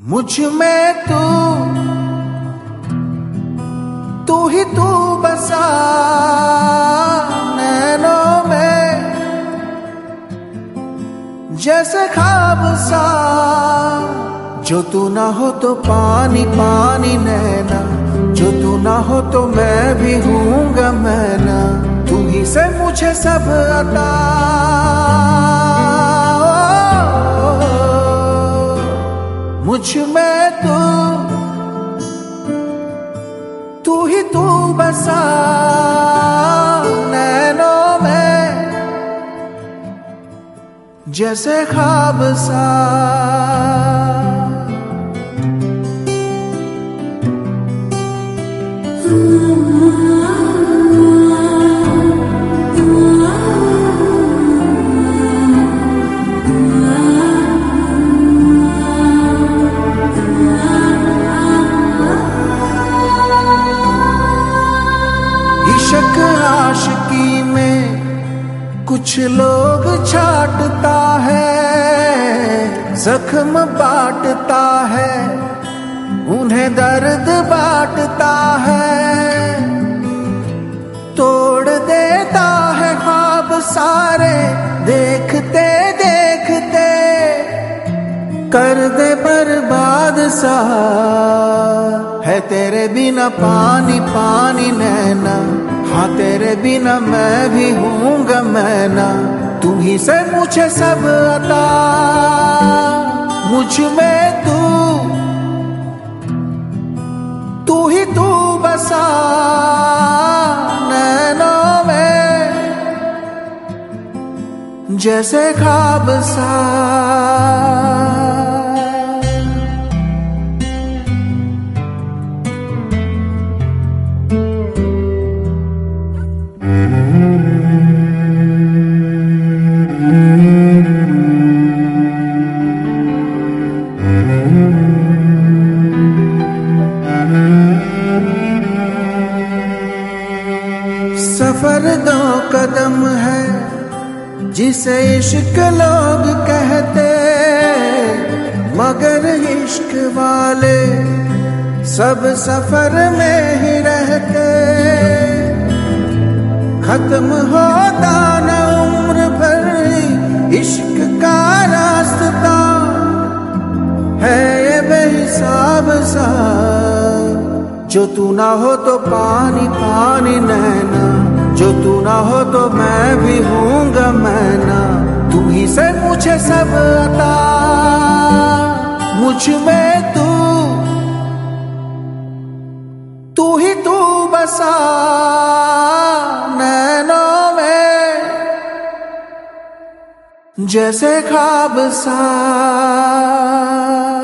मुझ में तू ही तू बसा नैनों में, जैसे ख्वाब सा। जो तू ना हो तो पानी पानी नैना, जो तू ना हो तो मैं भी हूँगा मैना। तू ही से मुझे सब अता, मुझ में तू ही तू बसा नैनों में, जैसे ख्वाब सा। इश्क आशिकी में कुछ लोग छाटता है, जख्म बांटता है, उन्हें दर्द बांटता है। तोड़ देता है ख्वाब सारे देखते देखते, कर दे बर्बाद सा। है तेरे बिना पानी पानी नैना, हाँ तेरे बिना मैं भी हूँगा मैना। तू ही से मुझे सब अता, मुझ में तू ही तू बसा नैनों में, जैसे ख्वाब सा। सफर दो कदम है जिसे इश्क लोग कहते, मगर इश्क वाले सब सफर में ही रहते। खत्म होता न उम्र भर इश्क का रास्ता, है ये बेहिसाब सा। जो तू ना हो तो पानी पानी नैना, जो तू ना हो तो मैं भी हूँगा मैना। तू ही से मुझे सब अता, मुझ में तू ही तू बसा नैनों में, जैसे ख्वाब सा।